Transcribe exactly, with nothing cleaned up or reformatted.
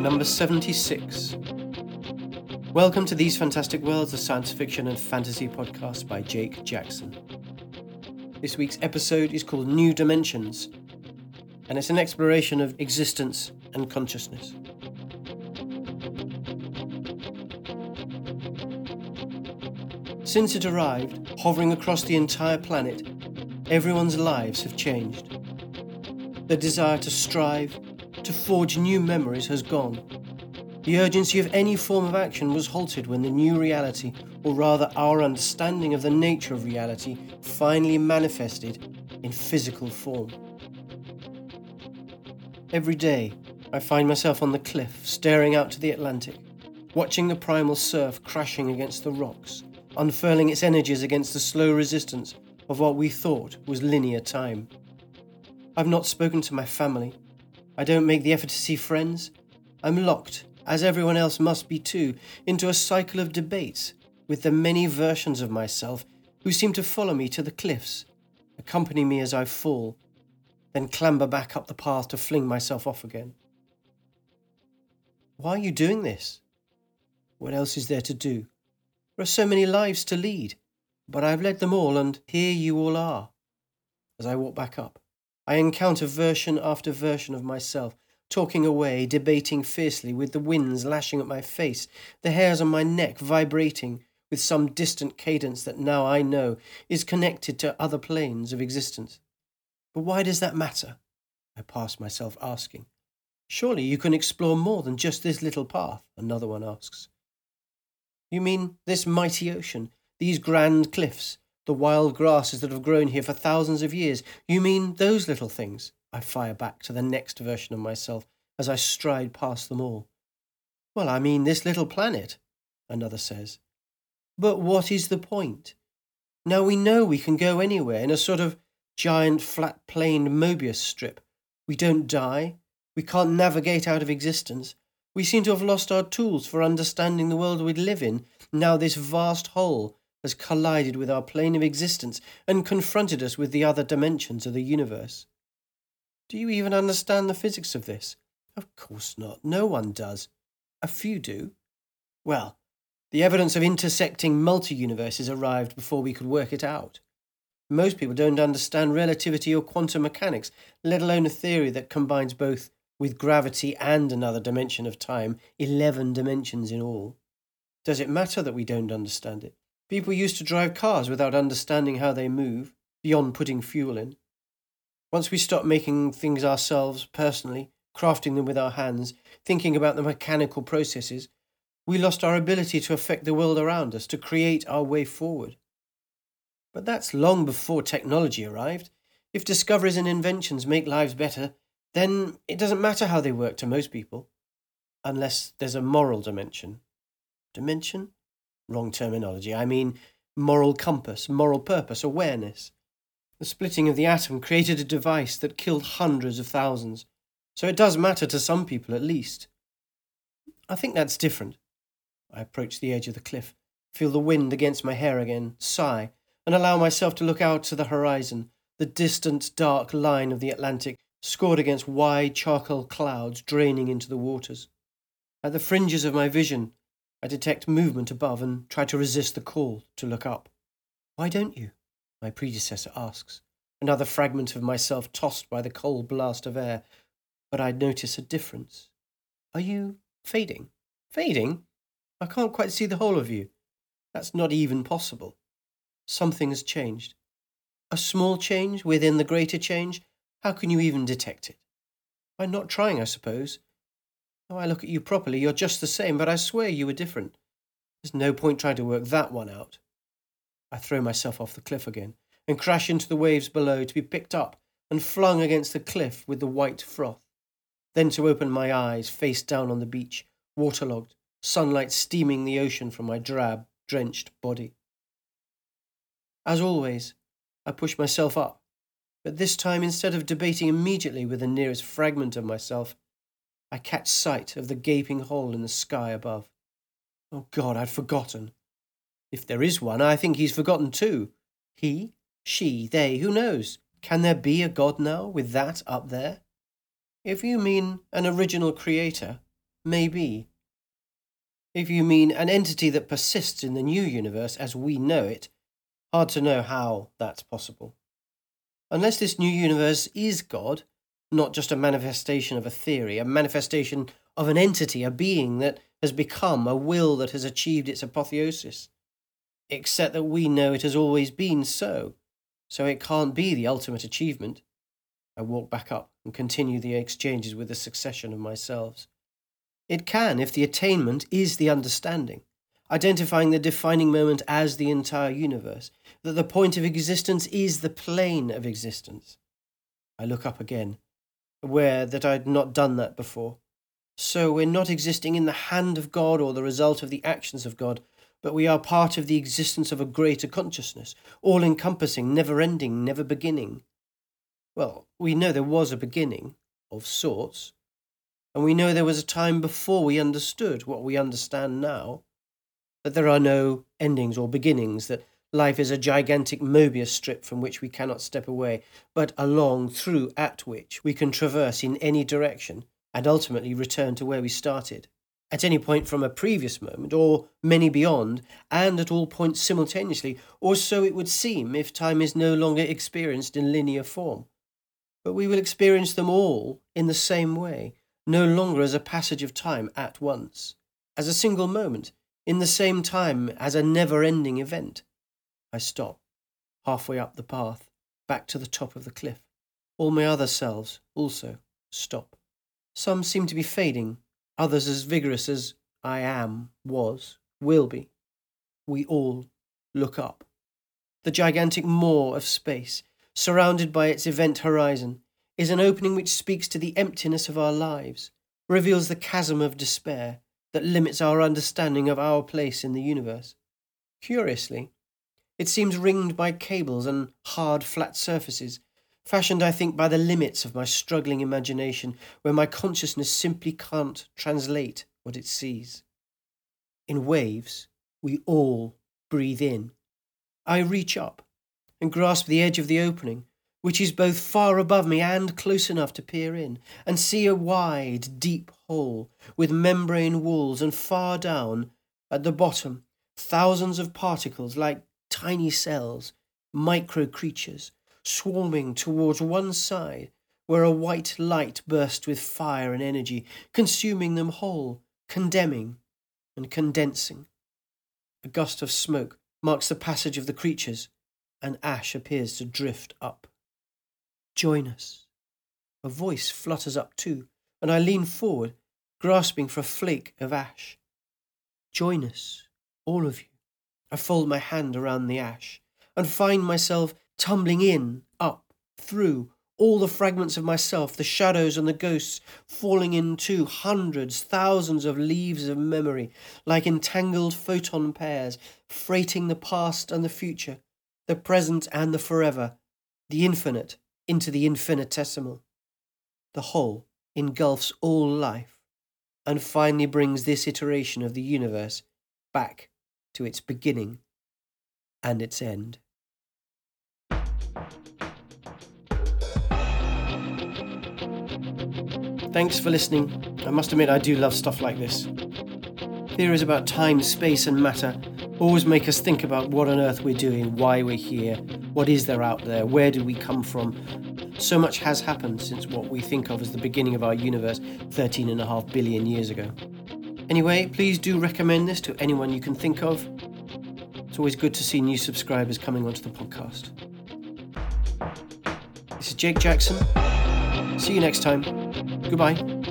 number seventy-six. Welcome to These Fantastic Worlds, a science fiction and fantasy podcast by Jake Jackson. This week's episode is called New Dimensions, and it's an exploration of existence and consciousness. Since it arrived, hovering across the entire planet, everyone's lives have changed. The desire to strive, to forge new memories has gone. The urgency of any form of action was halted when the new reality, or rather our understanding of the nature of reality, finally manifested in physical form. Every day, I find myself on the cliff, staring out to the Atlantic, watching the primal surf crashing against the rocks, unfurling its energies against the slow resistance of what we thought was linear time. I've not spoken to my family. I don't make the effort to see friends. I'm locked, as everyone else must be too, into a cycle of debates with the many versions of myself who seem to follow me to the cliffs, accompany me as I fall, then clamber back up the path to fling myself off again. Why are you doing this? What else is there to do? There are so many lives to lead, but I've led them all, and here you all are. As I walk back up, I encounter version after version of myself, talking away, debating fiercely, with the winds lashing at my face, the hairs on my neck vibrating with some distant cadence that now I know is connected to other planes of existence. But why does that matter? I pass myself asking. Surely you can explore more than just this little path, another one asks. You mean this mighty ocean, these grand cliffs, the wild grasses that have grown here for thousands of years? You mean those little things? I fire back to the next version of myself as I stride past them all. Well, I mean this little planet, another says. But what is the point? Now we know we can go anywhere in a sort of giant flat-planed Mobius strip. We don't die. We can't navigate out of existence. We seem to have lost our tools for understanding the world we live in. Now this vast whole has collided with our plane of existence and confronted us with the other dimensions of the universe. Do you even understand the physics of this? Of course not. No one does. A few do. Well, the evidence of intersecting multi-universes arrived before we could work it out. Most people don't understand relativity or quantum mechanics, let alone a theory that combines both with gravity and another dimension of time, eleven dimensions in all. Does it matter that we don't understand it? People used to drive cars without understanding how they move, beyond putting fuel in. Once we stopped making things ourselves personally, crafting them with our hands, thinking about the mechanical processes, we lost our ability to affect the world around us, to create our way forward. But that's long before technology arrived. If discoveries and inventions make lives better, then it doesn't matter how they work to most people. Unless there's a moral dimension. Dimension? Wrong terminology. I mean moral compass, moral purpose, awareness. The splitting of the atom created a device that killed hundreds of thousands. So it does matter to some people at least. I think that's different. I approach the edge of the cliff, feel the wind against my hair again, sigh, and allow myself to look out to the horizon, the distant dark line of the Atlantic scored against wide charcoal clouds draining into the waters. At the fringes of my vision, I detect movement above and try to resist the call to look up. Why don't you? My predecessor asks, another fragment of myself tossed by the cold blast of air. But I notice a difference. Are you fading? Fading? I can't quite see the whole of you. That's not even possible. Something has changed. A small change within the greater change? How can you even detect it? By not trying, I suppose. Though I look at you properly, you're just the same, but I swear you were different. There's no point trying to work that one out. I throw myself off the cliff again and crash into the waves below, to be picked up and flung against the cliff with the white froth. Then to open my eyes, face down on the beach, waterlogged, sunlight steaming the ocean from my drab, drenched body. As always, I push myself up, but this time, instead of debating immediately with the nearest fragment of myself, I catch sight of the gaping hole in the sky above. Oh God, I'd forgotten. If there is one, I think he's forgotten too. He, she, they, who knows? Can there be a God now with that up there? If you mean an original creator, Maybe. If you mean an entity that persists in the new universe as we know it, hard to know how that's possible. Unless this new universe is God, not just a manifestation of a theory, a manifestation of an entity, a being that has become, a will that has achieved its apotheosis. Except that we know it has always been so, so it can't be the ultimate achievement. I walk back up and continue the exchanges with a succession of myselves. It can if the attainment is the understanding, identifying the defining moment as the entire universe, that the point of existence is the plane of existence. I look up again, aware that I had not done that before. So we're not existing in the hand of God or the result of the actions of God, but we are part of the existence of a greater consciousness, all-encompassing, never-ending, never beginning. Well, we know there was a beginning, of sorts, and we know there was a time before we understood what we understand now, that there are no endings or beginnings, that life is a gigantic Mobius strip from which we cannot step away, but along, through, at which we can traverse in any direction and ultimately return to where we started, at any point from a previous moment, or many beyond, and at all points simultaneously, or so it would seem if time is no longer experienced in linear form. But we will experience them all in the same way, no longer as a passage of time at once, as a single moment, in the same time as a never-ending event. I stop, halfway up the path, back to the top of the cliff. All my other selves also stop. Some seem to be fading, others as vigorous as I am, was, will be. We all look up. The gigantic maw of space, surrounded by its event horizon, is an opening which speaks to the emptiness of our lives, reveals the chasm of despair that limits our understanding of our place in the universe. Curiously, it seems ringed by cables and hard, flat surfaces, fashioned, I think, by the limits of my struggling imagination, where my consciousness simply can't translate what it sees. In waves, we all breathe in. I reach up and grasp the edge of the opening, which is both far above me and close enough to peer in, and see a wide, deep hole with membrane walls, and far down, at the bottom, thousands of particles like tiny cells, micro creatures, swarming towards one side, where a white light burst with fire and energy, consuming them whole, condemning and condensing. A gust of smoke marks the passage of the creatures, and ash appears to drift up. Join us. A voice flutters up too, and I lean forward, grasping for a flake of ash. Join us, all of you. I fold my hand around the ash, and find myself tumbling in, up, through, all the fragments of myself, the shadows and the ghosts, falling into hundreds, thousands of leaves of memory, like entangled photon pairs, freighting the past and the future, the present and the forever, the infinite into the infinitesimal. The whole engulfs all life, and finally brings this iteration of the universe back to its beginning and its end. Thanks for listening. I must admit I do love stuff like this. Theories about time, space and matter always make us think about what on earth we're doing, why we're here, what is there out there, where did we come from. So much has happened since what we think of as the beginning of our universe thirteen and a half billion years ago. Anyway, please do recommend this to anyone you can think of. It's always good to see new subscribers coming onto the podcast. This is Jake Jackson. See you next time. Goodbye.